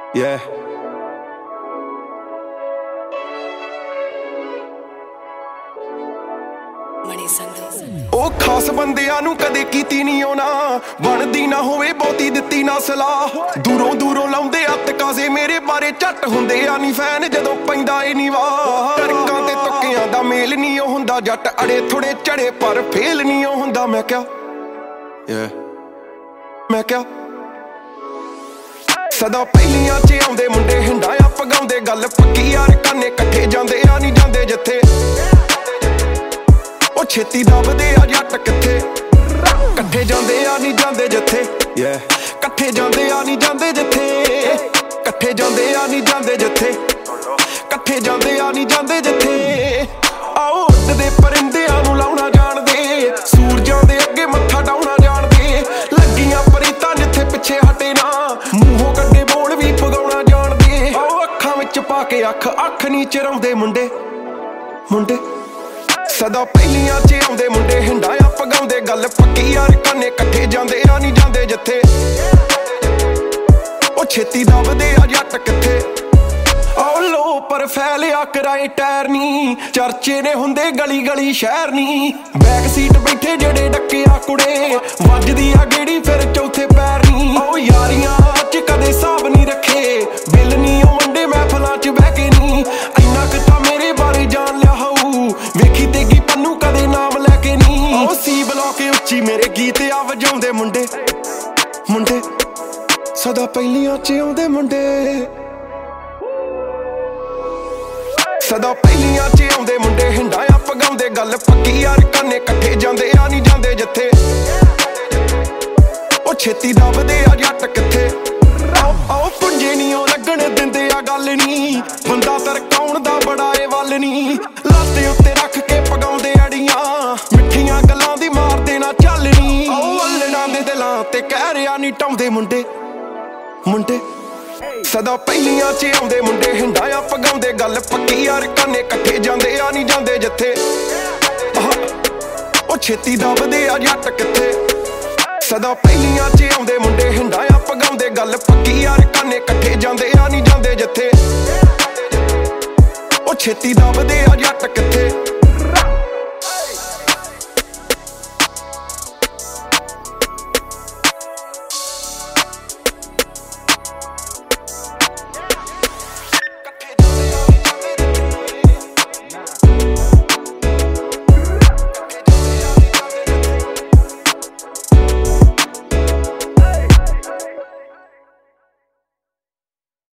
Yeah. ਉਹ ਖਾਸ ਬੰਦਿਆਂ ਨੂੰ ਕਦੇ ਕੀਤੀ ਨਹੀਂ ਉਹ ਨਾ ਬਣਦੀ ਨਾ ਹੋਵੇ ਬਹੁਤੀ ਦਿੱਤੀ ਨਾ ਸਲਾਹ ਦੂਰੋਂ ਦੂਰੋਂ ਲਾਉਂਦੇ ਹੱਥ ਕਾਜ਼ੇ ਮੇਰੇ ਬਾਰੇ ਝੱਟ ਹੁੰਦੇ ਆ ਨਹੀਂ ਫੈਨ ਜਦੋਂ ਪੈਂਦਾ ਏ ਨੀ ਵਾਹ ਟਰਕਾਂ ਤੇ ਤੁੱਕਿਆਂ ਦਾ ਮੇਲ ਨਹੀਂ ਉਹ ਹੁੰਦਾ ਜੱਟ ਅੜੇ ਥੋੜੇ ਚੜੇ ਪਰ ਫੇਲ ਨਹੀਂ ਉਹ ਹੁੰਦਾ ਮੈਂ ਕਿਹਾ ਮੈਂ ਕਿਹਾ ਸਦਾ ਪਹਿਲੀਆਂ 'ਚ ਆਉਂਦੇ ਮੁੰਡੇ ਹਿੰਡਾਇਆ ਪਗਾਉਂਦੇ ਗੱਲ ਪੱਕੀ ਯਾਰ ਕਾਨੇ ਇਕੱਠੇ ਜਾਂਦੇ ਆ ਨਹੀਂ ਜਾਂਦੇ ਜਿੱਥੇ ਉਹ ਛੇਤੀ ਦੱਬਦੇ ਆ ਜੱਟ ਕਿੱਥੇ ਇਕੱਠੇ ਜਾਂਦੇ ਆ ਨਹੀਂ ਜਾਂਦੇ ਜਿੱਥੇ ਇਕੱਠੇ ਜਾਂਦੇ ਆ ਨਹੀਂ ਜਾਂਦੇ ਜਿੱਥੇ ਇਕੱਠੇ ਜਾਂਦੇ ਆ ਨਹੀਂ ਜਾਂਦੇ ਜਿੱਥੇ ਇਕੱਠੇ ਜਾਂਦੇ ਆ ਨਹੀਂ ਜਾਂਦੇ ਜਿੱਥੇ ਆਓ ਉੱਡਦੇ ਪਰਿੰਦਿਆਂ ਨੂੰ ਲਾਉਣਾ ਜਾਣਦੇ ਸੂਰਜਾਂ ਦੇ ਅੱਗੇ ਮੱਥਾ ਡਾਉਣਾ ਜਾਣਦੇ ਲੱਗੀਆਂ ਪਰੀਤਾਂ ਜਿੱਥੇ ਪਿੱਛੇ ਹਟੇ ਨਾ ਮੂੰਹੋਂ ਕੱਢੇ ਬੋਲ ਵੀ ਪਗਾਉਣਾ ਜਾਣਦੇ ਆਓ ਅੱਖਾਂ ਵਿੱਚ ਪਾ ਕੇ ਅੱਖ ਨਹੀਂ ਚਰਾਉਂਦੇ ਮੁੰਡੇ ਸਦਾ ਪਹਿਲੀਆਂ 'ਚ ਆਉਂਦੇ ਮੁੰਡੇ ਹਿੰਡਾਇਆ ਪਗਾਉਂਦੇ ਗੱਲ ਪੱਕੀ ਯਾਰ ਕਾਨੇ ਇਕੱਠੇ ਜਾਂਦੇ ਆ ਨਹੀਂ ਜਾਂਦੇ ਜਿੱਥੇ ਉਹ ਛੇਤੀ ਦੱਬਦੇ ਆ ਜੱਟ ਕਿੱਥੇ ਆਹ ਲੋ ਪਰ ਫੈਲਿਆ ਕਰਾਏ ਟਾਇਰ ਨੀ ਚਰਚੇ ਨੇ ਹੁੰਦੇ ਗਲੀ ਗਲੀ ਸ਼ਹਿਰ ਨੀ ਬੈਕ ਸੀਟ ਬੈਠੇ ਜਿਹੜੇ ਡੱਕਿਆ ਕੁੜੇ ਵੱਜਦੀ ਆ ਗੇੜੀ ਫਿਰ ਚੌਥੇ ਪੈਰ ਨੀ ਉਹ ਯਾਰੀਆਂ 'ਚ ਕਦੇ ਹਿਸਾਬ ਨਹੀਂ ਰੱਖੇ ਬਿੱਲ ਨੀ ਉਹ ਵੰਡੇ ਮਹਿਫਲਾਂ 'ਚ ਬਹਿ ਕੇ ਨੀ ਇੰਨਾ ਕੁ ਤਾਂ ਮੇਰੇ ਬਾਰੇ ਜਾਣ ਲਿਆ ਹੋਊ ਵੇਖੀ ਤੇਗੀ ਪੰਨੂ ਕਦੇ ਨਾਮ ਲੈ ਕੇ ਨੀ ਉਹ ਸੀ ਬਲੌਕ ਉੱਚੀ ਮੇਰੇ ਗੀਤ ਆ ਵਜਾਉਂਦੇ ਮੁੰਡੇ ਸਦਾ ਪਹਿਲੀਆਂ 'ਚ ਆਉਂਦੇ ਮੁੰਡੇ ਸਦਾ ਪਹਿਲੀਆਂ 'ਚ ਆਉਂਦੇ ਮੁੰਡੇ ਹਿੰਡਾਇਆ ਪਗਾਉਂਦੇ ਗੱਲ ਪੱਕੀ ਯਾਰ ਕਾਨੇ ਇਕੱਠੇ ਜਾਂਦੇ ਆ ਨਹੀਂ ਜਾਂਦੇ ਜਿੱਥੇ ਉਹ ਛੇਤੀ ਦੱਬਦੇ ਆ ਜੱਟ ਕਿੱਥੇ ਆਓ ਪੁੰਜੇ ਨੀ ਉਹ ਲੱਗਣ ਦਿੰਦੇ ਆ ਗੱਲ ਨੀ ਬੰਦਾ ਤਰਕਾਉਣ ਦਾ ਬੜਾ ਏ ਵੱਲ ਨੀ ਲੱਤ ਉੱਤੇ ਰੱਖ ਕੇ ਪਗਾਉਂਦੇ ਅੜੀਆਂ ਮਿੱਠੀਆਂ ਗੱਲਾਂ ਦੀ ਮਾਰਦੇ ਨਾ ਚੱਲਣੀ ਆਓ ਅੱਲੜਾਂ ਦੇ ਦਿਲਾਂ ਤੇ ਕਹਿ ਰਿਆ ਨੀ ਟਾਉਂਦੇ ਮੁੰਡੇ ਸਦਾ ਪਹਿਲੀਆਂ 'ਚ ਆਉਂਦੇ ਮੁੰਡੇ ਹਿੰਡਾਇਆ ਪਗਾਉਂਦੇ ਗੱਲ ਪੱਕੀ ਯਾਰ ਕਾਨੇ ਇਕੱਠੇ ਜਾਂਦੇ ਆ ਨਹੀਂ ਜਾਂਦੇ ਜਿੱਥੇ ਉਹ ਛੇਤੀ ਦੱਬਦੇ ਆ ਜੱਟ ਕਿੱਥੇ ਸਦਾ ਪਹਿਲੀਆਂ 'ਚ ਆਉਂਦੇ ਮੁੰਡੇ ਹਿੰਡਾਇਆ ਪਗਾਉਂਦੇ ਗੱਲ ਪੱਕੀ ਯਾਰ ਕਾਨੇ ਇਕੱਠੇ ਜਾਂਦੇ ਆ ਨਹੀਂ ਜਾਂਦੇ ਜਿੱਥੇ ਉਹ ਛੇਤੀ ਦੱਬਦੇ ਆ ਜੱਟ